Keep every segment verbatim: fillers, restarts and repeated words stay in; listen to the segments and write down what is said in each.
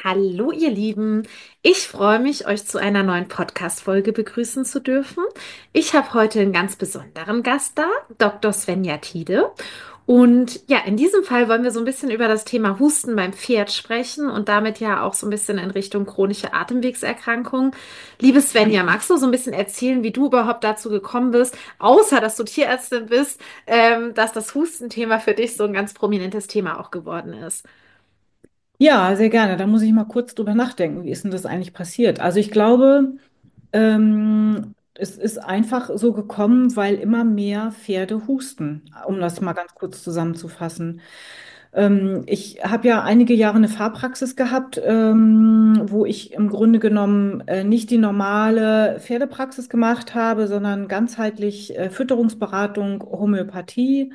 Hallo, ihr Lieben. Ich freue mich, euch zu einer neuen Podcast-Folge begrüßen zu dürfen. Ich habe heute einen ganz besonderen Gast da, Doktor Svenja Tiede. Und ja, in diesem Fall wollen wir so ein bisschen über das Thema Husten beim Pferd sprechen und damit ja auch so ein bisschen in Richtung chronische Atemwegserkrankungen. Liebe Svenja, magst du so ein bisschen erzählen, wie du überhaupt dazu gekommen bist, außer dass du Tierärztin bist, ähm, dass das Hustenthema für dich so ein ganz prominentes Thema auch geworden ist? Ja, sehr gerne. Da muss ich mal kurz drüber nachdenken. Wie ist denn das eigentlich passiert? Also ich glaube, ähm, es ist einfach so gekommen, weil immer mehr Pferde husten, um das mal ganz kurz zusammenzufassen. Ähm, ich habe ja einige Jahre eine Fahrpraxis gehabt, ähm, wo ich im Grunde genommen äh, nicht die normale Pferdepraxis gemacht habe, sondern ganzheitlich äh, Fütterungsberatung, Homöopathie.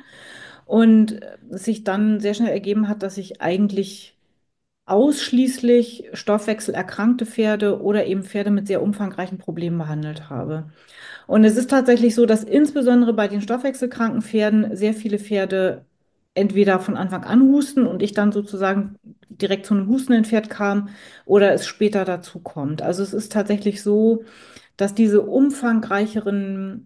Und äh, es sich dann sehr schnell ergeben hat, dass ich eigentlich ausschließlich stoffwechselerkrankte Pferde oder eben Pferde mit sehr umfangreichen Problemen behandelt habe. Und es ist tatsächlich so, dass insbesondere bei den stoffwechselkranken Pferden sehr viele Pferde entweder von Anfang an husten und ich dann sozusagen direkt zu einem hustenden Pferd kam oder es später dazu kommt. Also es ist tatsächlich so, dass diese umfangreicheren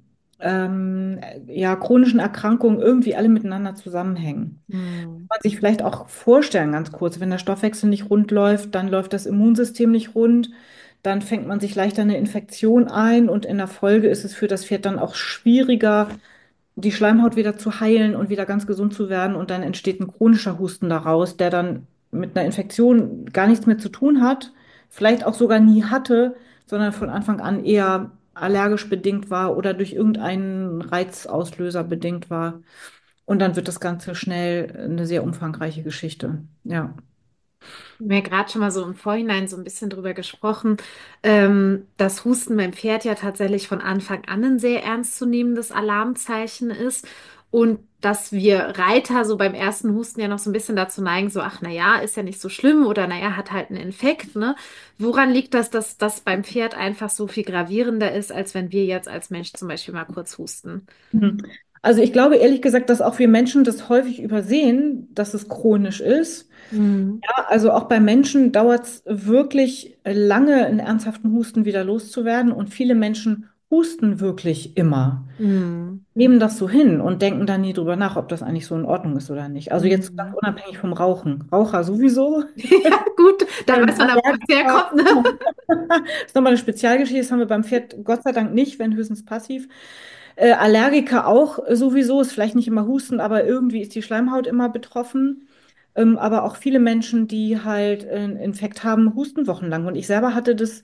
ähm, ja, chronischen Erkrankungen irgendwie alle miteinander zusammenhängen. Hm. Man sich vielleicht auch vorstellen, ganz kurz, wenn der Stoffwechsel nicht rund läuft, dann läuft das Immunsystem nicht rund, dann fängt man sich leichter eine Infektion ein und in der Folge ist es für das Pferd dann auch schwieriger, die Schleimhaut wieder zu heilen und wieder ganz gesund zu werden und dann entsteht ein chronischer Husten daraus, der dann mit einer Infektion gar nichts mehr zu tun hat, vielleicht auch sogar nie hatte, sondern von Anfang an eher allergisch bedingt war oder durch irgendeinen Reizauslöser bedingt war. Und dann wird das Ganze schnell eine sehr umfangreiche Geschichte. Ja. Wir haben ja gerade schon mal so im Vorhinein so ein bisschen drüber gesprochen, ähm, dass Husten beim Pferd ja tatsächlich von Anfang an ein sehr ernstzunehmendes Alarmzeichen ist und dass wir Reiter so beim ersten Husten ja noch so ein bisschen dazu neigen, so, ach, na ja, ist ja nicht so schlimm oder na ja, hat halt einen Infekt, ne? Woran liegt das, dass das beim Pferd einfach so viel gravierender ist, als wenn wir jetzt als Mensch zum Beispiel mal kurz husten? Mhm. Also ich glaube ehrlich gesagt, dass auch wir Menschen das häufig übersehen, dass es chronisch ist. Mhm. Ja, also auch bei Menschen dauert es wirklich lange, einen ernsthaften Husten wieder loszuwerden. Und viele Menschen husten wirklich immer. Mhm. Nehmen das so hin und denken dann nie drüber nach, ob das eigentlich so in Ordnung ist oder nicht. Also jetzt ganz Mhm. unabhängig vom Rauchen. Raucher sowieso. Ja, gut, da Ähm, weiß man aber, wo es Allergiker. herkommt, ne? Das ist nochmal eine Spezialgeschichte, das haben wir beim Pferd Gott sei Dank nicht, wenn höchstens passiv. Äh, Allergiker auch sowieso, ist vielleicht nicht immer Husten, aber irgendwie ist die Schleimhaut immer betroffen. Ähm, aber auch viele Menschen, die halt einen Infekt haben, husten wochenlang. Und ich selber hatte das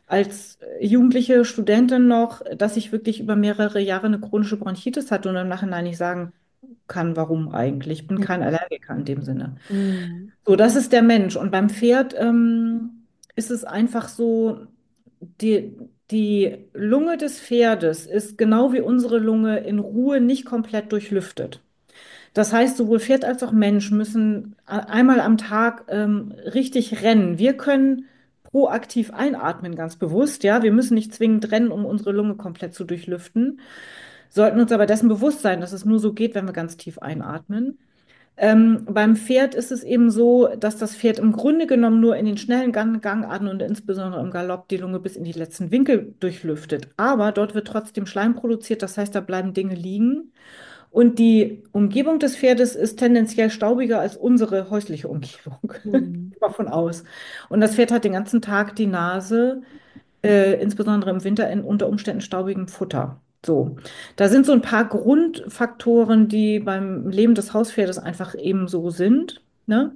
als jugendliche Studentin noch, dass ich wirklich über mehrere Jahre eine chronische Bronchitis hatte und im Nachhinein nicht sagen kann, warum eigentlich. Ich bin kein Allergiker in dem Sinne. Mhm. So, das ist der Mensch. Und beim Pferd ähm, ist es einfach so, die, die Lunge des Pferdes ist genau wie unsere Lunge in Ruhe nicht komplett durchlüftet. Das heißt, sowohl Pferd als auch Mensch müssen a- einmal am Tag ähm, richtig rennen. Wir können proaktiv einatmen, ganz bewusst. Ja, wir müssen nicht zwingend rennen, um unsere Lunge komplett zu durchlüften, sollten uns aber dessen bewusst sein, dass es nur so geht, wenn wir ganz tief einatmen. Ähm, beim Pferd ist es eben so, dass das Pferd im Grunde genommen nur in den schnellen Gang Gangarten und insbesondere im Galopp die Lunge bis in die letzten Winkel durchlüftet. Aber dort wird trotzdem Schleim produziert, das heißt, da bleiben Dinge liegen. Und die Umgebung des Pferdes ist tendenziell staubiger als unsere häusliche Umgebung. Mhm. Geht mal von aus. Und das Pferd hat den ganzen Tag die Nase äh, insbesondere im Winter in unter Umständen staubigem Futter. So, da sind so ein paar Grundfaktoren, die beim Leben des Hauspferdes einfach eben so sind. Ne?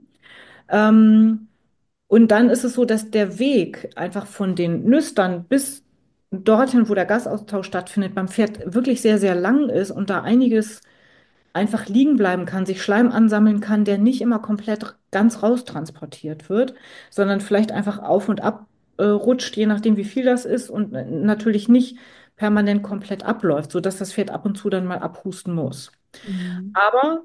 Ähm, und dann ist es so, dass der Weg einfach von den Nüstern bis dorthin, wo der Gasaustausch stattfindet, beim Pferd wirklich sehr, sehr lang ist und da einiges einfach liegen bleiben kann, sich Schleim ansammeln kann, der nicht immer komplett ganz raustransportiert wird, sondern vielleicht einfach auf und ab äh, rutscht, je nachdem, wie viel das ist und äh, natürlich nicht permanent komplett abläuft, sodass das Pferd ab und zu dann mal abhusten muss. Mhm. Aber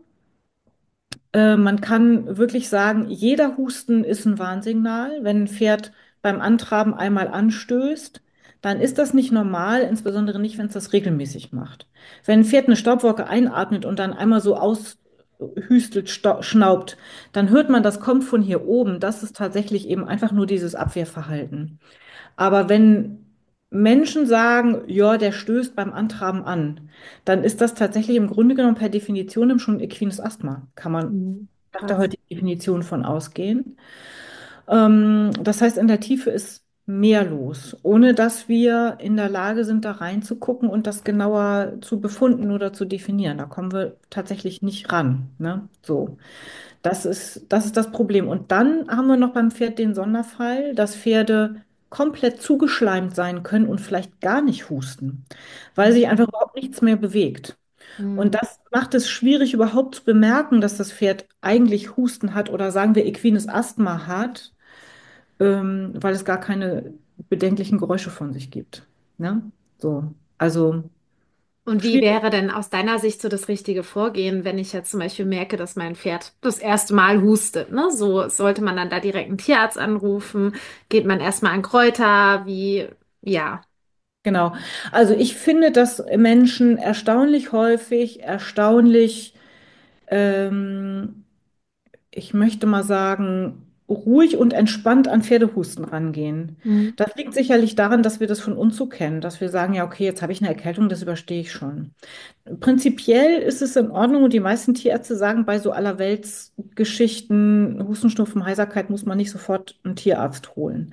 äh, man kann wirklich sagen, jeder Husten ist ein Warnsignal. Wenn ein Pferd beim Antraben einmal anstößt, dann ist das nicht normal, insbesondere nicht, wenn es das regelmäßig macht. Wenn ein Pferd eine Staubwolke einatmet und dann einmal so aus hüstelt, sta- schnaubt, dann hört man, das kommt von hier oben. Das ist tatsächlich eben einfach nur dieses Abwehrverhalten. Aber wenn Menschen sagen, ja, der stößt beim Antraben an, dann ist das tatsächlich im Grunde genommen per Definition schon equines Asthma. Kann man Mhm. nach der Krass. heutigen Definition von ausgehen. Ähm, das heißt, in der Tiefe ist mehr los, ohne dass wir in der Lage sind, da reinzugucken und das genauer zu befunden oder zu definieren. Da kommen wir tatsächlich nicht ran, ne? So. Das ist, das ist das Problem. Und dann haben wir noch beim Pferd den Sonderfall, dass Pferde komplett zugeschleimt sein können und vielleicht gar nicht husten, weil sich einfach überhaupt nichts mehr bewegt. Und Mhm. das macht es schwierig, überhaupt zu bemerken, dass das Pferd eigentlich Husten hat oder sagen wir equines Asthma hat, ähm, weil es gar keine bedenklichen Geräusche von sich gibt. Ne? So, also Und wie schwierig. wäre denn aus deiner Sicht so das richtige Vorgehen, wenn ich jetzt zum Beispiel merke, dass mein Pferd das erste Mal hustet, ne? So sollte man dann da direkt einen Tierarzt anrufen? Geht man erstmal an Kräuter? Wie, ja. Genau. Also ich finde, dass Menschen erstaunlich häufig, erstaunlich ähm, ich möchte mal sagen, ruhig und entspannt an Pferdehusten rangehen. Mhm. Das liegt sicherlich daran, dass wir das von uns so kennen, dass wir sagen, ja, okay, jetzt habe ich eine Erkältung, das überstehe ich schon. Prinzipiell ist es in Ordnung und die meisten Tierärzte sagen, bei so Allerweltsgeschichten, Husten, Schnupfen, Heiserkeit muss man nicht sofort einen Tierarzt holen.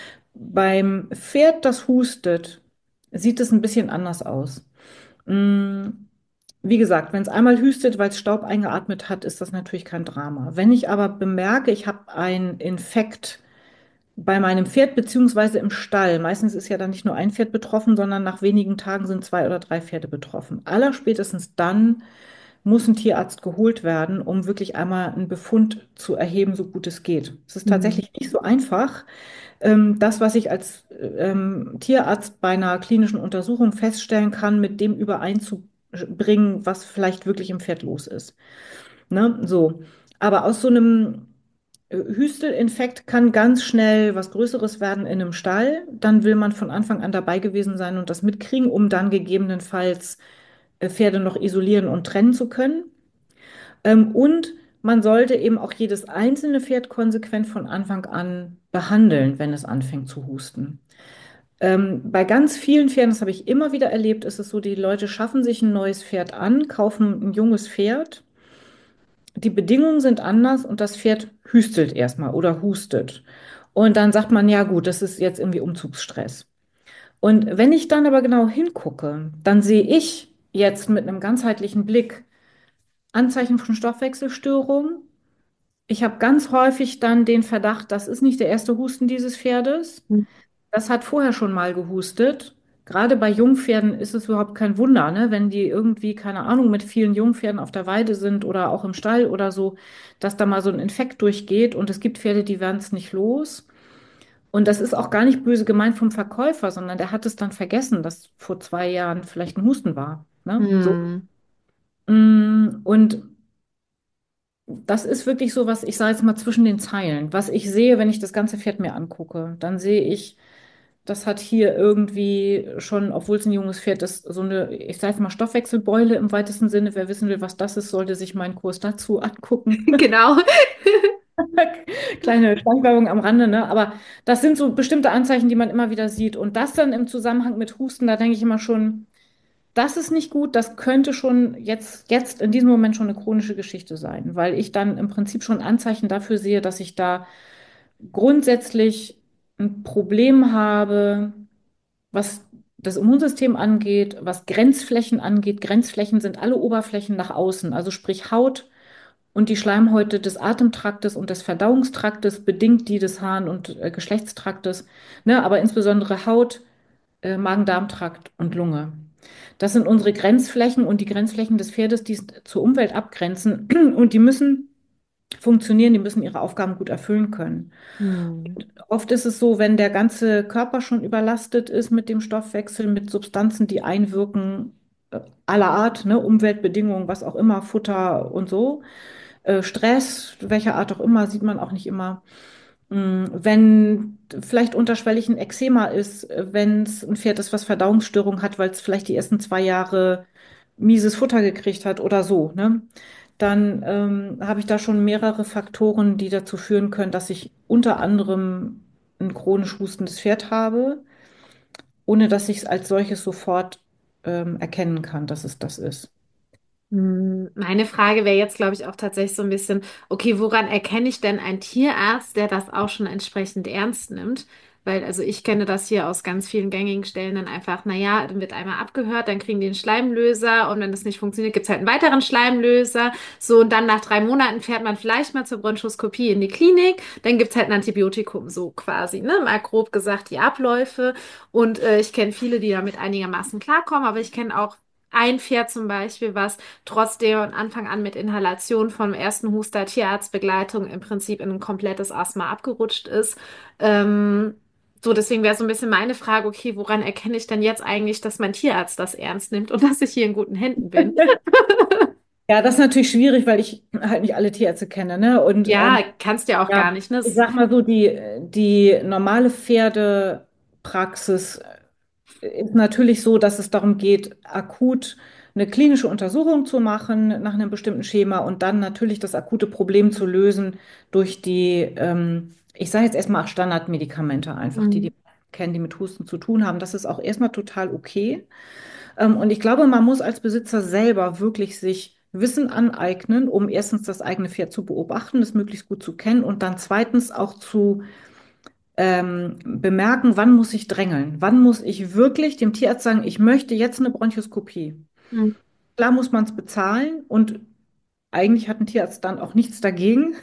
Beim Pferd, das hustet, sieht es ein bisschen anders aus. Mm, Wie gesagt, wenn es einmal hüstet, weil es Staub eingeatmet hat, ist das natürlich kein Drama. Wenn ich aber bemerke, ich habe einen Infekt bei meinem Pferd beziehungsweise im Stall, meistens ist ja dann nicht nur ein Pferd betroffen, sondern nach wenigen Tagen sind zwei oder drei Pferde betroffen. Allerspätestens dann muss ein Tierarzt geholt werden, um wirklich einmal einen Befund zu erheben, so gut es geht. Es ist Mhm. tatsächlich nicht so einfach, ähm, das, was ich als ähm, Tierarzt bei einer klinischen Untersuchung feststellen kann, mit dem übereinzubringen, was vielleicht wirklich im Pferd los ist. Ne? So. Aber aus so einem äh, Hüstelinfekt kann ganz schnell was Größeres werden in einem Stall. Dann will man von Anfang an dabei gewesen sein und das mitkriegen, um dann gegebenenfalls äh, Pferde noch isolieren und trennen zu können. Ähm, und man sollte eben auch jedes einzelne Pferd konsequent von Anfang an behandeln, wenn es anfängt zu husten. Ähm, bei ganz vielen Pferden, das habe ich immer wieder erlebt, ist es so, die Leute schaffen sich ein neues Pferd an, kaufen ein junges Pferd. Die Bedingungen sind anders und das Pferd hüstelt erstmal oder hustet. Und dann sagt man, ja gut, das ist jetzt irgendwie Umzugsstress. Und wenn ich dann aber genau hingucke, dann sehe ich jetzt mit einem ganzheitlichen Blick Anzeichen von Stoffwechselstörungen. Ich habe ganz häufig dann den Verdacht, das ist nicht der erste Husten dieses Pferdes. Das hat vorher schon mal gehustet. Gerade bei Jungpferden ist es überhaupt kein Wunder, ne? Wenn die irgendwie, keine Ahnung, mit vielen Jungpferden auf der Weide sind oder auch im Stall oder so, dass da mal so ein Infekt durchgeht und es gibt Pferde, die werden es nicht los. Und das ist auch gar nicht böse gemeint vom Verkäufer, sondern der hat es dann vergessen, dass vor zwei Jahren vielleicht ein Husten war, ne? So. Mhm. Mm, Und das ist wirklich so, was ich sage jetzt mal zwischen den Zeilen. Was ich sehe, wenn ich das ganze Pferd mir angucke, dann sehe ich, das hat hier irgendwie schon, obwohl es ein junges Pferd ist, so eine, ich sage jetzt mal Stoffwechselbeule im weitesten Sinne. Wer wissen will, was das ist, sollte sich meinen Kurs dazu angucken. Genau. Kleine Schleichwerbung am Rande, ne? Aber das sind so bestimmte Anzeichen, die man immer wieder sieht. Und das dann im Zusammenhang mit Husten, da denke ich immer schon, das ist nicht gut, das könnte schon jetzt, jetzt in diesem Moment schon eine chronische Geschichte sein, weil ich dann im Prinzip schon Anzeichen dafür sehe, dass ich da grundsätzlich ein Problem habe, was das Immunsystem angeht, was Grenzflächen angeht. Grenzflächen sind alle Oberflächen nach außen, also sprich Haut und die Schleimhäute des Atemtraktes und des Verdauungstraktes, bedingt die des Harn- und äh, Geschlechtstraktes, ne, aber insbesondere Haut, äh, Magen-Darm-Trakt und Lunge. Das sind unsere Grenzflächen und die Grenzflächen des Pferdes, die es zur Umwelt abgrenzen und die müssen funktionieren, die müssen ihre Aufgaben gut erfüllen können. Mhm. Oft ist es so, wenn der ganze Körper schon überlastet ist mit dem Stoffwechsel, mit Substanzen, die einwirken, äh, aller Art, ne, Umweltbedingungen, was auch immer, Futter und so, äh, Stress, welcher Art auch immer, sieht man auch nicht immer. Mm, Wenn vielleicht unterschwellig ein Eczema ist, wenn es ein Pferd ist, was Verdauungsstörungen hat, weil es vielleicht die ersten zwei Jahre mieses Futter gekriegt hat oder so, ne? dann ähm, habe ich da schon mehrere Faktoren, die dazu führen können, dass ich unter anderem ein chronisch hustendes Pferd habe, ohne dass ich es als solches sofort ähm, erkennen kann, dass es das ist. Hm, Meine Frage wäre jetzt, glaube ich, auch tatsächlich so ein bisschen, okay, woran erkenne ich denn einen Tierarzt, der das auch schon entsprechend ernst nimmt? Weil, also ich kenne das hier aus ganz vielen gängigen Stellen dann einfach, naja, dann wird einmal abgehört, dann kriegen die einen Schleimlöser und wenn das nicht funktioniert, gibt es halt einen weiteren Schleimlöser. So, und dann nach drei Monaten fährt man vielleicht mal zur Bronchoskopie in die Klinik, dann gibt es halt ein Antibiotikum, so quasi, ne? Mal grob gesagt die Abläufe. Und äh, ich kenne viele, die damit einigermaßen klarkommen, aber ich kenne auch ein Pferd zum Beispiel, was trotzdem von Anfang an mit Inhalation vom ersten Huster Tierarztbegleitung im Prinzip in ein komplettes Asthma abgerutscht ist. Ähm, so, deswegen wäre so ein bisschen meine Frage, okay, woran erkenne ich denn jetzt eigentlich, dass mein Tierarzt das ernst nimmt und dass ich hier in guten Händen bin? Ja, das ist natürlich schwierig, weil ich halt nicht alle Tierärzte kenne, ne? Und ähm, Ja, kannst ja auch ja, gar nicht, ne? ich Das- sag mal so, die, die normale Pferdepraxis ist natürlich so, dass es darum geht, akut eine klinische Untersuchung zu machen nach einem bestimmten Schema und dann natürlich das akute Problem zu lösen durch die, ähm, ich sage jetzt erstmal Standardmedikamente einfach, die die Mhm. kennen, die mit Husten zu tun haben. Das ist auch erstmal total okay. Ähm, und ich glaube, man muss als Besitzer selber wirklich sich Wissen aneignen, um erstens das eigene Pferd zu beobachten, es möglichst gut zu kennen und dann zweitens auch zu ähm, bemerken, wann muss ich drängeln? Wann muss ich wirklich dem Tierarzt sagen, ich möchte jetzt eine Bronchoskopie? Mhm. Klar muss man es bezahlen und eigentlich hat ein Tierarzt dann auch nichts dagegen.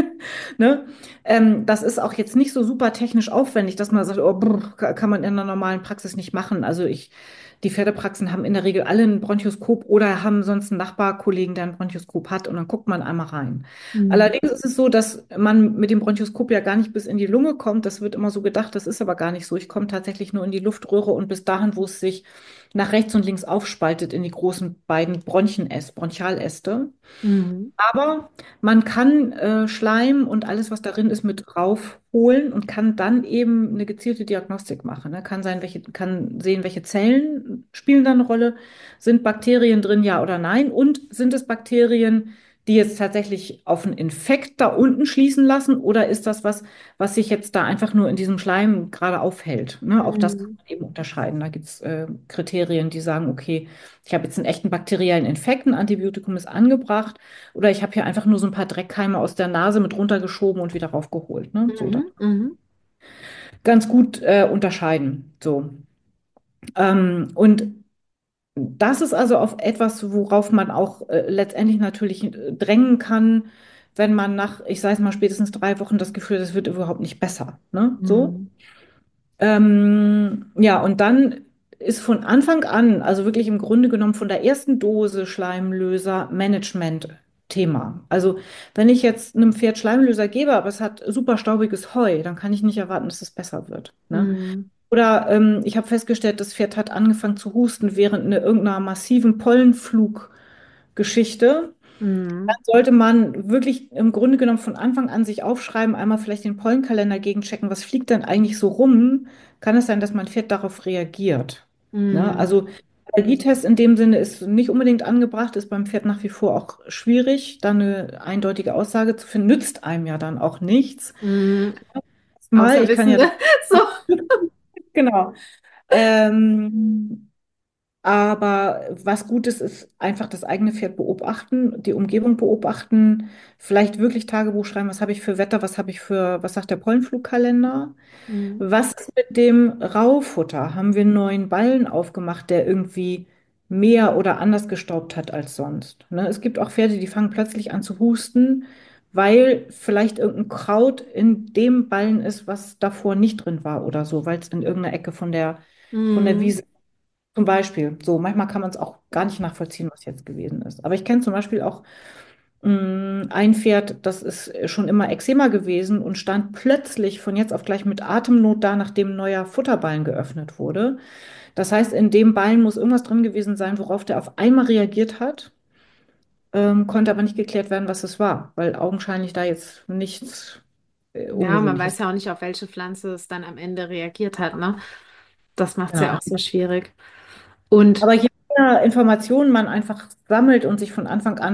Ne? Ähm, das ist auch jetzt nicht so super technisch aufwendig, dass man sagt, oh, brr, ka- kann man in einer normalen Praxis nicht machen. Also ich, die Pferdepraxen haben in der Regel alle ein Bronchoskop oder haben sonst einen Nachbarkollegen, der ein Bronchoskop hat und dann guckt man einmal rein. Mhm. Allerdings ist es so, dass man mit dem Bronchoskop ja gar nicht bis in die Lunge kommt. Das wird immer so gedacht, das ist aber gar nicht so. Ich komme tatsächlich nur in die Luftröhre und bis dahin, wo es sich nach rechts und links aufspaltet in die großen beiden Bronchienäste, Bronchialäste. Mhm. Aber man kann äh, Schleim und alles, was darin ist, mit raufholen und kann dann eben eine gezielte Diagnostik machen. Ne? Kann sein, welche, kann sehen, welche Zellen spielen da eine Rolle. Sind Bakterien drin, ja oder nein? Und sind es Bakterien, die jetzt tatsächlich auf einen Infekt da unten schließen lassen? Oder ist das was, was sich jetzt da einfach nur in diesem Schleim gerade aufhält? Ne? Auch das kann Mhm. man eben unterscheiden. Da gibt es äh, Kriterien, die sagen, okay, ich habe jetzt einen echten bakteriellen Infekt, ein Antibiotikum ist angebracht. Oder ich habe hier einfach nur so ein paar Dreckkeime aus der Nase mit runtergeschoben und wieder raufgeholt. Ne? So, das Mhm. Mhm. ganz gut äh, unterscheiden. So. Ähm, und das ist also auf etwas, worauf man auch äh, letztendlich natürlich äh, drängen kann, wenn man nach, ich sage es mal, spätestens drei Wochen das Gefühl hat, es wird überhaupt nicht besser. Ne? So. Mhm. Ähm, ja, und dann ist von Anfang an, also wirklich im Grunde genommen von der ersten Dose Schleimlöser Management Thema. Also wenn ich jetzt einem Pferd Schleimlöser gebe, aber es hat super staubiges Heu, dann kann ich nicht erwarten, dass es besser wird. Ne? Mhm. Oder ähm, ich habe festgestellt, das Pferd hat angefangen zu husten während eine, irgendeiner massiven Pollenfluggeschichte. Dann Mhm. sollte man wirklich im Grunde genommen von Anfang an sich aufschreiben, einmal vielleicht den Pollenkalender gegenchecken, was fliegt denn eigentlich so rum? Kann es sein, dass mein Pferd darauf reagiert? Ne? Mhm. Also Allergietest in dem Sinne ist nicht unbedingt angebracht, ist beim Pferd nach wie vor auch schwierig, da eine eindeutige Aussage zu finden, nützt einem ja dann auch nichts. Mhm. Mal, Außer ich kann ja Wissende. das, So. genau. Ähm, Aber was gut ist, ist einfach das eigene Pferd beobachten, die Umgebung beobachten, vielleicht wirklich Tagebuch schreiben, was habe ich für Wetter, was habe ich für, was sagt der Pollenflugkalender? Mhm. Was ist mit dem Raufutter? Haben wir einen neuen Ballen aufgemacht, der irgendwie mehr oder anders gestaubt hat als sonst? Ne? Es gibt auch Pferde, die fangen plötzlich an zu husten, weil vielleicht irgendein Kraut in dem Ballen ist, was davor nicht drin war oder so, weil es in irgendeiner Ecke von der, von der Mhm. Wiese zum Beispiel, so, manchmal kann man es auch gar nicht nachvollziehen, was jetzt gewesen ist. Aber ich kenne zum Beispiel auch mh, ein Pferd, das ist schon immer Eczema gewesen und stand plötzlich von jetzt auf gleich mit Atemnot da, nachdem ein neuer Futterballen geöffnet wurde. Das heißt, in dem Ballen muss irgendwas drin gewesen sein, worauf der auf einmal reagiert hat, ähm, konnte aber nicht geklärt werden, was es war, weil augenscheinlich da jetzt nichts äh, Ja, man weiß Ungewöhnliches. ja auch nicht, auf welche Pflanze es dann am Ende reagiert hat, ne? Das macht es ja Ja. auch so schwierig. Und Aber je mehr Informationen man einfach sammelt und sich von Anfang an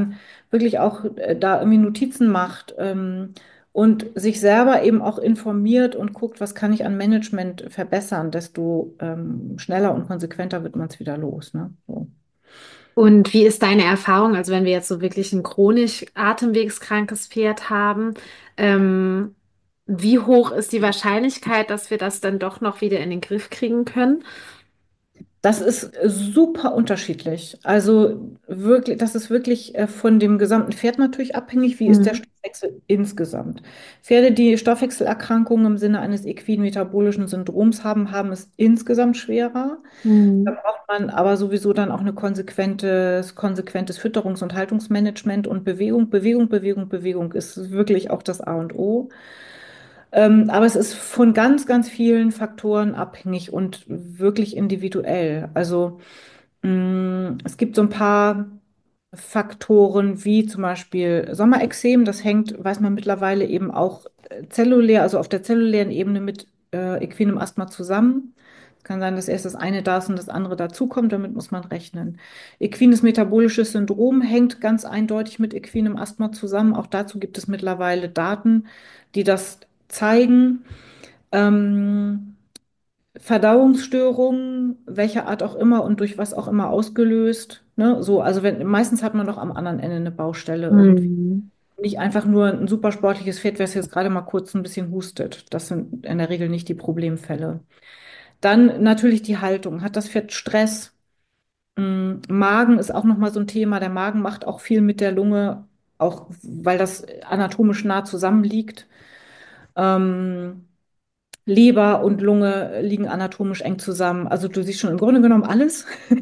wirklich auch äh, da irgendwie Notizen macht ähm, und sich selber eben auch informiert und guckt, was kann ich an Management verbessern, desto ähm, schneller und konsequenter wird man es wieder los. Ne? So. Und wie ist deine Erfahrung? Also wenn wir jetzt so wirklich ein chronisch atemwegskrankes Pferd haben, ähm, wie hoch ist die Wahrscheinlichkeit, dass wir das dann doch noch wieder in den Griff kriegen können? Das ist super unterschiedlich. Also wirklich, das ist wirklich äh, von dem gesamten Pferd natürlich abhängig. Wie ist der Mhm. Stoffwechsel insgesamt? Pferde, die Stoffwechselerkrankungen im Sinne eines equinen metabolischen Syndroms haben, haben es insgesamt schwerer. Da Mhm. braucht man aber sowieso dann auch eine konsequentes, konsequentes Fütterungs- und Haltungsmanagement und Bewegung. Bewegung, Bewegung, Bewegung ist wirklich auch das A und O. Ähm, aber es ist von ganz, ganz vielen Faktoren abhängig und wirklich individuell. Also mh, es gibt so ein paar Faktoren wie zum Beispiel Sommerexem. Das hängt, weiß man mittlerweile eben auch äh, zellulär, also auf der zellulären Ebene mit äh, equinem Asthma zusammen. Es kann sein, dass erst das eine da ist und das andere dazukommt. Damit muss man rechnen. Equines metabolisches Syndrom hängt ganz eindeutig mit equinem Asthma zusammen. Auch dazu gibt es mittlerweile Daten, die das zeigen. Ähm, Verdauungsstörungen, welcher Art auch immer und durch was auch immer ausgelöst. Ne? So, also wenn, meistens hat man doch am anderen Ende eine Baustelle irgendwie. Mhm. Nicht einfach nur ein super sportliches Pferd, was jetzt gerade mal kurz ein bisschen hustet. Das sind in der Regel nicht die Problemfälle. Dann natürlich die Haltung. Hat das Pferd Stress? Mm, Magen ist auch nochmal so ein Thema. Der Magen macht auch viel mit der Lunge, auch weil das anatomisch nah zusammenliegt. Ähm, Leber und Lunge liegen anatomisch eng zusammen. Also du siehst schon im Grunde genommen alles.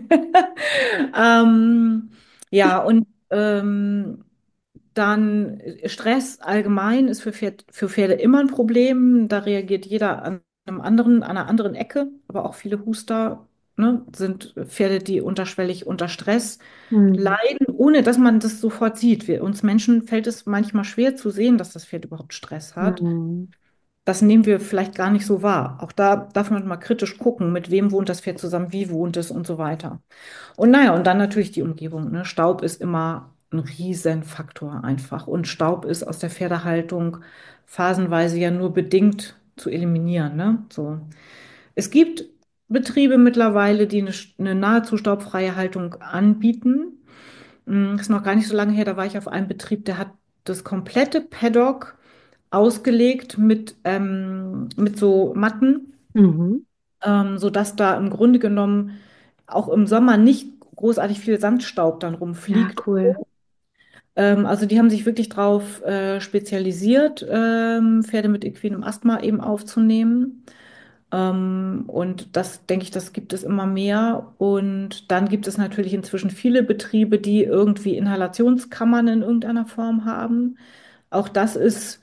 Ähm, ja, und ähm, dann Stress allgemein ist für Pferd, für Pferde immer ein Problem. Da reagiert jeder an einem anderen, an einer anderen Ecke. Aber auch viele Huster, ne, sind Pferde, die unterschwellig unter Stress Mhm. leiden, ohne dass man das sofort sieht. Wir, uns Menschen fällt es manchmal schwer zu sehen, dass das Pferd überhaupt Stress hat. Mhm. Das nehmen wir vielleicht gar nicht so wahr. Auch da darf man mal kritisch gucken, mit wem wohnt das Pferd zusammen, wie wohnt es und so weiter. Und naja, und dann natürlich die Umgebung. Ne? Staub ist immer ein Riesenfaktor einfach. Und Staub ist aus der Pferdehaltung phasenweise ja nur bedingt zu eliminieren. Ne? So. Es gibt Betriebe mittlerweile, die eine, eine nahezu staubfreie Haltung anbieten. Hm, ist noch gar nicht so lange her, da war ich auf einem Betrieb, der hat das komplette Paddock ausgelegt mit, ähm, mit so Matten, Mhm. ähm, sodass da im Grunde genommen auch im Sommer nicht großartig viel Sandstaub dann Ja, rumfliegt. cool. Ähm, also die haben sich wirklich darauf äh, spezialisiert, ähm, Pferde mit equinem Asthma eben aufzunehmen. Ähm, und das denke ich, das gibt es immer mehr. Und dann gibt es natürlich inzwischen viele Betriebe, die irgendwie Inhalationskammern in irgendeiner Form haben. Auch das ist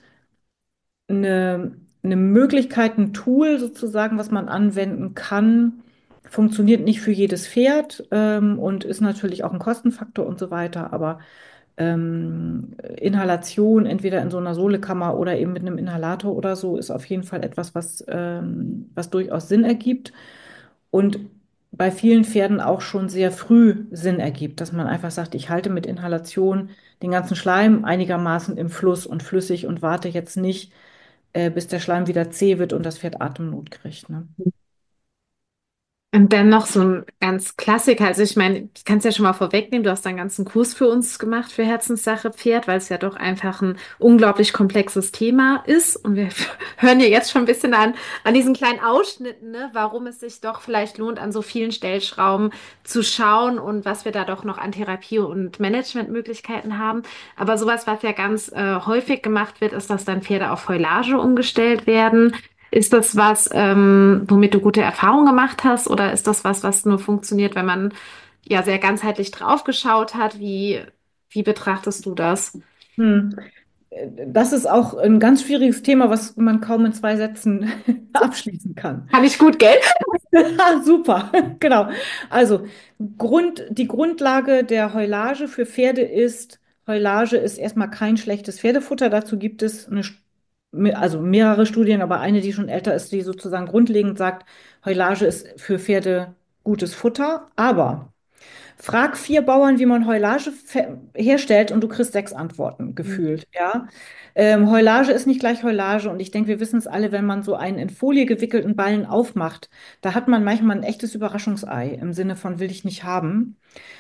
eine, eine Möglichkeit, ein Tool sozusagen, was man anwenden kann. Funktioniert nicht für jedes Pferd, ähm, und ist natürlich auch ein Kostenfaktor und so weiter. Aber ähm, Inhalation, entweder in so einer Sohlekammer oder eben mit einem Inhalator oder so, ist auf jeden Fall etwas, was, ähm, was durchaus Sinn ergibt und bei vielen Pferden auch schon sehr früh Sinn ergibt, dass man einfach sagt, ich halte mit Inhalation den ganzen Schleim einigermaßen im Fluss und flüssig und warte jetzt nicht, äh, bis der Schleim wieder zäh wird und das Pferd Atemnot kriegt. Ne? Und dann noch so ein ganz Klassiker. Also ich meine, ich kann es ja schon mal vorwegnehmen, du hast einen ganzen Kurs für uns gemacht für Herzenssache Pferd, weil es ja doch einfach ein unglaublich komplexes Thema ist. Und wir hören ja jetzt schon ein bisschen an, an diesen kleinen Ausschnitten, ne, warum es sich doch vielleicht lohnt, an so vielen Stellschrauben zu schauen und was wir da doch noch an Therapie und Managementmöglichkeiten haben. Aber sowas, was ja ganz äh, häufig gemacht wird, ist, dass dann Pferde auf Heulage umgestellt werden. Ist das was, ähm, womit du gute Erfahrungen gemacht hast, oder ist das was, was nur funktioniert, wenn man ja sehr ganzheitlich drauf geschaut hat? Wie, wie betrachtest du das? Hm. Das ist auch ein ganz schwieriges Thema, was man kaum in zwei Sätzen abschließen kann. Kann ich gut, gell? Ah, super, genau. Also Grund, die Grundlage der Heulage für Pferde ist, Heulage ist erstmal kein schlechtes Pferdefutter. Dazu gibt es eine, St- me- also mehrere Studien, aber eine, die schon älter ist, die sozusagen grundlegend sagt, Heulage ist für Pferde gutes Futter. Aber Frag vier Bauern, wie man Heulage fe- herstellt und du kriegst sechs Antworten Mhm. gefühlt, ja. Ähm, Heulage ist nicht gleich Heulage und ich denke, wir wissen es alle, wenn man so einen in Folie gewickelten Ballen aufmacht, da hat man manchmal ein echtes Überraschungsei im Sinne von will ich nicht haben.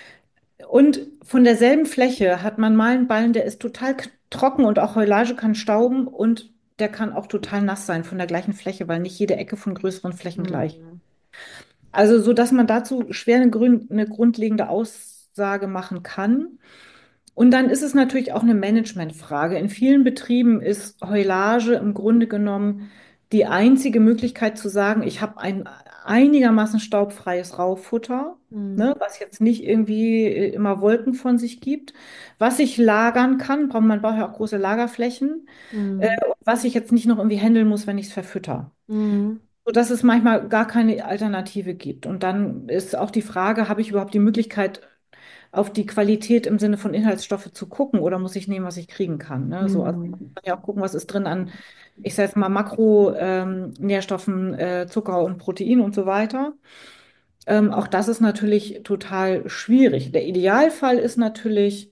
Und von derselben Fläche hat man mal einen Ballen, der ist total k- trocken und auch Heulage kann stauben und der kann auch total nass sein von der gleichen Fläche, weil nicht jede Ecke von größeren Flächen gleich. Mhm. Also, so dass man dazu schwer eine, grün, eine grundlegende Aussage machen kann. Und dann ist es natürlich auch eine Managementfrage. In vielen Betrieben ist Heulage im Grunde genommen die einzige Möglichkeit zu sagen, ich habe ein einigermaßen staubfreies Raufutter, Mhm. ne, was jetzt nicht irgendwie äh, immer Wolken von sich gibt, was ich lagern kann, braucht man braucht ja auch große Lagerflächen, äh, Mhm. und was ich jetzt nicht noch irgendwie handeln muss, wenn ich es verfütter. Mhm. Sodass es manchmal gar keine Alternative gibt. Und dann ist auch die Frage, habe ich überhaupt die Möglichkeit, auf die Qualität im Sinne von Inhaltsstoffe zu gucken oder muss ich nehmen, was ich kriegen kann? Ne? So, also man Mhm. kann ja auch gucken, was ist drin an, ich sage jetzt mal, Makronährstoffen, ähm, Nährstoffen, äh, Zucker und Protein und so weiter. Ähm, auch das ist natürlich total schwierig. Der Idealfall ist natürlich,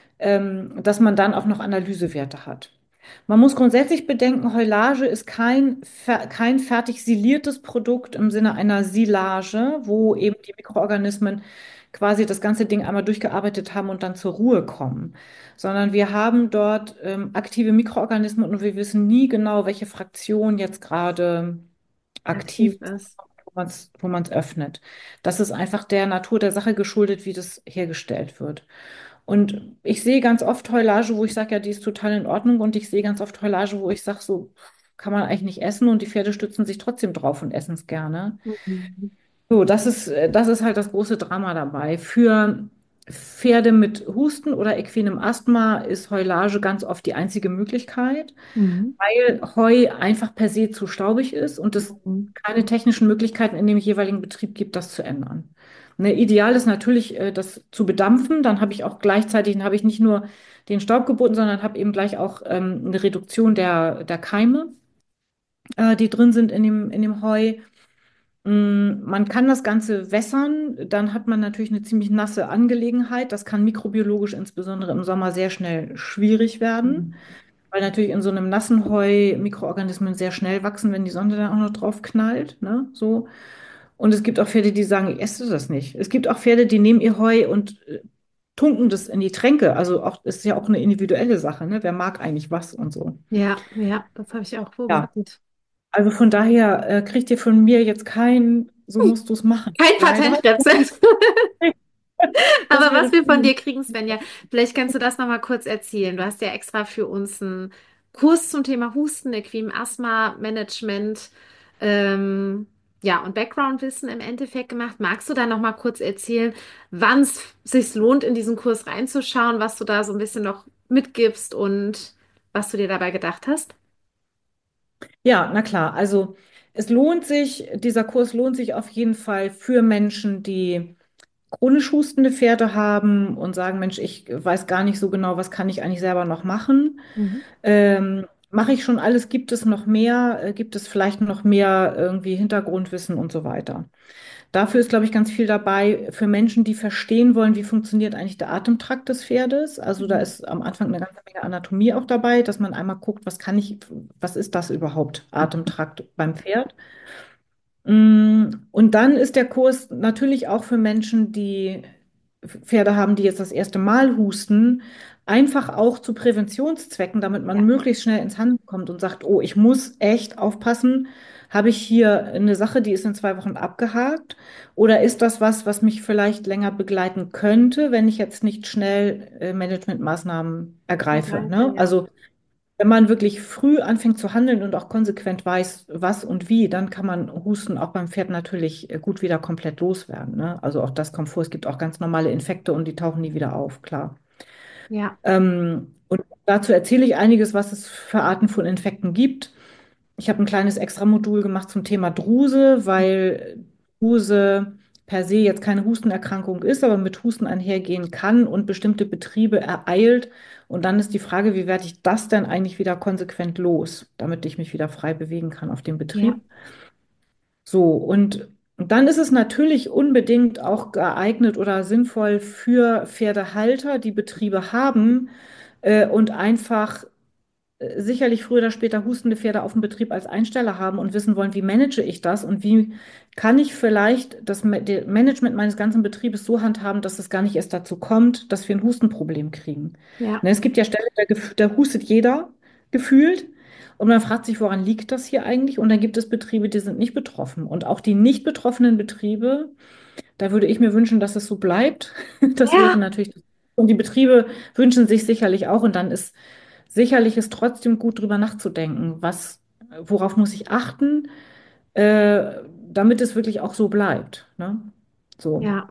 ähm, dass man dann auch noch Analysewerte hat. Man muss grundsätzlich bedenken, Heulage ist kein, fer kein fertig siliertes Produkt im Sinne einer Silage, wo eben die Mikroorganismen quasi das ganze Ding einmal durchgearbeitet haben und dann zur Ruhe kommen, sondern wir haben dort ähm, aktive Mikroorganismen und wir wissen nie genau, welche Fraktion jetzt gerade aktiv Aktiv ist. wo man es wo man es öffnet. Das ist einfach der Natur der Sache geschuldet, wie das hergestellt wird. Und ich sehe ganz oft Heulage, wo ich sage, ja, die ist total in Ordnung. Und ich sehe ganz oft Heulage, wo ich sage, so kann man eigentlich nicht essen. Und die Pferde stützen sich trotzdem drauf und essen es gerne. Mhm. So, das ist, äh, das ist halt das große Drama dabei. Für Pferde mit Husten oder equinem Asthma ist Heulage ganz oft die einzige Möglichkeit, Mhm. weil Heu einfach per se zu staubig ist und es Mhm. keine technischen Möglichkeiten in dem jeweiligen Betrieb gibt, das zu ändern. Ne, ideal ist natürlich, äh, das zu bedampfen. Dann habe ich auch gleichzeitig, dann habe ich nicht nur den Staub geboten, sondern habe eben gleich auch ähm, eine Reduktion der, der Keime, äh, die drin sind in dem, in dem Heu. Mm, Man kann das Ganze wässern, dann hat man natürlich eine ziemlich nasse Angelegenheit. Das kann mikrobiologisch insbesondere im Sommer sehr schnell schwierig werden. Mhm. Weil natürlich in so einem nassen Heu Mikroorganismen sehr schnell wachsen, wenn die Sonne dann auch noch drauf knallt, ne? So. Und es gibt auch Pferde, die sagen, ich esse das nicht. Es gibt auch Pferde, die nehmen ihr Heu und äh, tunken das in die Tränke. Also auch, ist ja auch eine individuelle Sache, ne? Wer mag eigentlich was und so. Ja, ja, das habe ich auch Ja, beobachtet. also von daher äh, kriegt ihr von mir jetzt kein, so musst du es machen. Kein Leider. Patentrezept. Das Aber wäre was wir von viel. dir kriegen, Svenja, vielleicht kannst du das nochmal kurz erzählen. Du hast ja extra für uns einen Kurs zum Thema Husten, Equim, Asthma, Management, ähm, ja, und Background-Wissen im Endeffekt gemacht. Magst du da nochmal kurz erzählen, wann es sich lohnt, in diesen Kurs reinzuschauen, was du da so ein bisschen noch mitgibst und was du dir dabei gedacht hast? Ja, na klar. Also es lohnt sich, dieser Kurs lohnt sich auf jeden Fall für Menschen, die chronisch hustende Pferde haben und sagen, Mensch, ich weiß gar nicht so genau, was kann ich eigentlich selber noch machen. Mhm. Ähm, mache ich schon alles? Gibt es noch mehr? Äh, Gibt es vielleicht noch mehr irgendwie Hintergrundwissen und so weiter? Dafür ist, glaube ich, ganz viel dabei für Menschen, die verstehen wollen, wie funktioniert eigentlich der Atemtrakt des Pferdes. Also da Mhm. ist am Anfang eine ganze Menge Anatomie auch dabei, dass man einmal guckt, was kann ich, was ist das überhaupt, Atemtrakt beim Pferd? Mm, Und dann ist der Kurs natürlich auch für Menschen, die Pferde haben, die jetzt das erste Mal husten, einfach auch zu Präventionszwecken, damit man Ja, möglichst schnell ins Handeln kommt und sagt, oh, ich muss echt aufpassen. Habe ich hier eine Sache, die ist in zwei Wochen abgehakt? Oder ist das was, was mich vielleicht länger begleiten könnte, wenn ich jetzt nicht schnell äh, Managementmaßnahmen ergreife? ergreife, Ne? ja. Also wenn man wirklich früh anfängt zu handeln und auch konsequent weiß, was und wie, dann kann man Husten auch beim Pferd natürlich äh, gut wieder komplett loswerden. Ne? Also auch das kommt vor. Es gibt auch ganz normale Infekte und die tauchen nie wieder auf, klar. Ja, Ähm, und dazu erzähle ich einiges, was es für Arten von Infekten gibt. Ich habe ein kleines Extramodul gemacht zum Thema Druse, weil Druse per se jetzt keine Hustenerkrankung ist, aber mit Husten einhergehen kann und bestimmte Betriebe ereilt. Und dann ist die Frage, wie werde ich das denn eigentlich wieder konsequent los, damit ich mich wieder frei bewegen kann auf dem ja. Betrieb? So, und Und dann ist es natürlich unbedingt auch geeignet oder sinnvoll für Pferdehalter, die Betriebe haben äh, und einfach äh, sicherlich früher oder später hustende Pferde auf dem Betrieb als Einsteller haben und wissen wollen, wie manage ich das und wie kann ich vielleicht das Ma- der Management meines ganzen Betriebes so handhaben, dass es gar nicht erst dazu kommt, dass wir ein Hustenproblem kriegen. Ja, Ne, es gibt ja Stellen, da, gef- da hustet jeder gefühlt und man fragt sich, woran liegt das hier eigentlich? Und dann gibt es Betriebe, die sind nicht betroffen. Und auch die nicht betroffenen Betriebe, da würde ich mir wünschen, dass es so bleibt. Das wäre ja, natürlich, und die Betriebe wünschen sich sicherlich auch. Und dann ist sicherlich ist trotzdem gut, drüber nachzudenken, was, worauf muss ich achten, äh, damit es wirklich auch so bleibt. Ne? So, ja.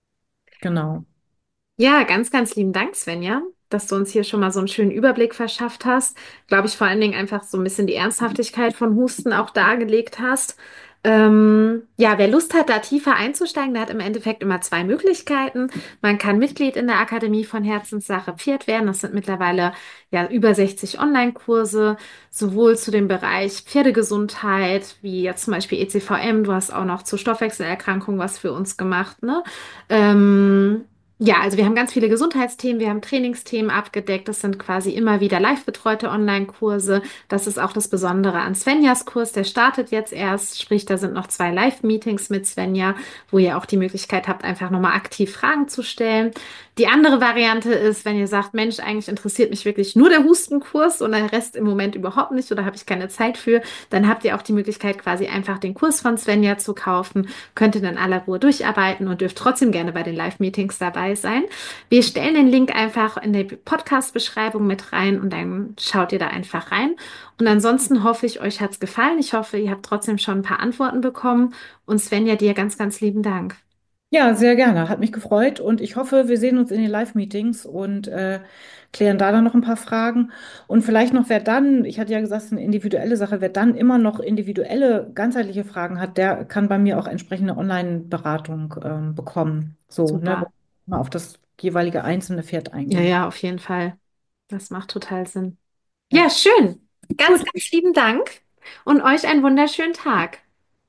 genau. Ja, ganz, ganz lieben Dank, Svenja, dass du uns hier schon mal so einen schönen Überblick verschafft hast. Glaube ich, vor allen Dingen einfach so ein bisschen die Ernsthaftigkeit von Husten auch dargelegt hast. Ähm, ja, wer Lust hat, da tiefer einzusteigen, der hat im Endeffekt immer zwei Möglichkeiten. Man kann Mitglied in der Akademie von Herzenssache Pferd werden. Das sind mittlerweile ja über sechzig Online-Kurse, sowohl zu dem Bereich Pferdegesundheit, wie jetzt zum Beispiel E C V M. Du hast auch noch zur Stoffwechselerkrankung was für uns gemacht, ne? Ähm, ja, also wir haben ganz viele Gesundheitsthemen, wir haben Trainingsthemen abgedeckt. Das sind quasi immer wieder live betreute Online-Kurse. Das ist auch das Besondere an Svenjas Kurs. Der startet jetzt erst, sprich, da sind noch zwei Live-Meetings mit Svenja, wo ihr auch die Möglichkeit habt, einfach nochmal aktiv Fragen zu stellen. Die andere Variante ist, wenn ihr sagt, Mensch, eigentlich interessiert mich wirklich nur der Hustenkurs und der Rest im Moment überhaupt nicht oder habe ich keine Zeit für, dann habt ihr auch die Möglichkeit, quasi einfach den Kurs von Svenja zu kaufen, könnt ihr in aller Ruhe durcharbeiten und dürft trotzdem gerne bei den Live-Meetings dabei sein. Wir stellen den Link einfach in die Podcast-Beschreibung mit rein und dann schaut ihr da einfach rein. Und ansonsten hoffe ich, euch hat's gefallen. Ich hoffe, ihr habt trotzdem schon ein paar Antworten bekommen. Und Svenja, dir ganz, ganz lieben Dank. Ja, sehr gerne. Hat mich gefreut und ich hoffe, wir sehen uns in den Live-Meetings und äh, klären da dann noch ein paar Fragen. Und vielleicht noch, wer dann, ich hatte ja gesagt, es ist eine individuelle Sache, wer dann immer noch individuelle, ganzheitliche Fragen hat, der kann bei mir auch entsprechende Online-Beratung ähm, bekommen. So, ne, wo Super. wir mal auf das jeweilige einzelne Pferd Ja, eingehen. ja, auf jeden Fall. Das macht total Sinn. Ja. Ja, schön. Ganz, Gut, ganz lieben Dank und euch einen wunderschönen Tag.